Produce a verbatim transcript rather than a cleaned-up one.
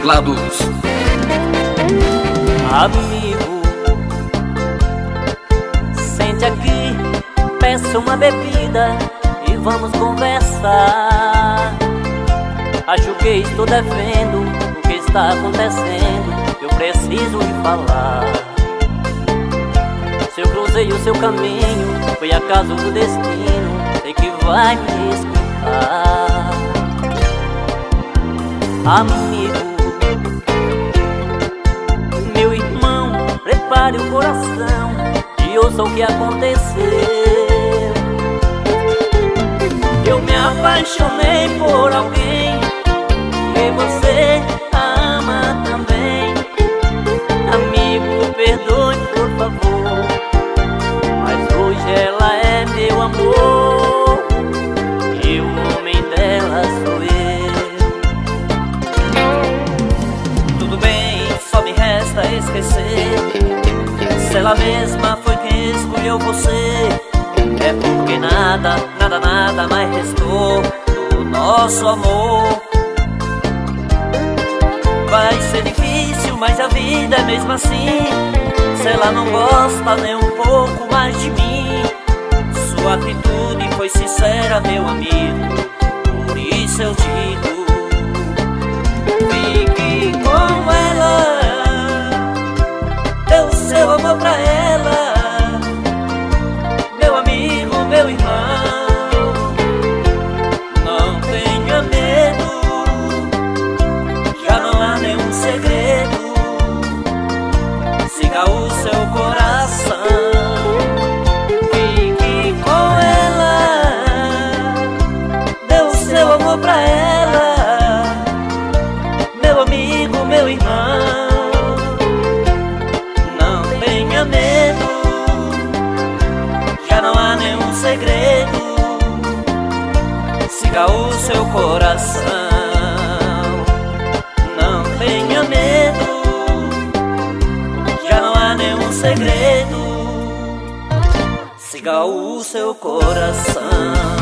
teclados. Amigo, sente aqui, peça uma bebida e vamos conversar. Acho que estou devendo o que está acontecendo, eu preciso lhe falar. Se eu cruzei o seu caminho, foi acaso do destino, sei que vai me escutar. Amigo, meu irmão, prepare o coração e ouça o que aconteceu. Eu me apaixonei por alguém e você a ama também. Amigo, perdoe por favor, mas hoje ela é meu amor e o homem dela sou eu. Tudo bem, só me resta esquecer. Se ela mesma foi quem escolheu você, é porque nada, nada, nada mais restou do nosso amor. Vai ser difícil, mas a vida é mesmo assim. Se ela não gosta nem um pouco mais de mim, sua atitude foi sincera, meu amigo, por isso eu digo: fique com ela, dê o seu amor pra ela. Meu amigo, meu irmão, não tenha medo, já não há nenhum segredo. Siga o seu coração, fique com ela, dê o seu amor pra ela. Meu amigo, meu irmão, não tenha medo, já não há nenhum segredo. Siga o seu coração, não tenha medo, já não há nenhum segredo. Siga o seu coração.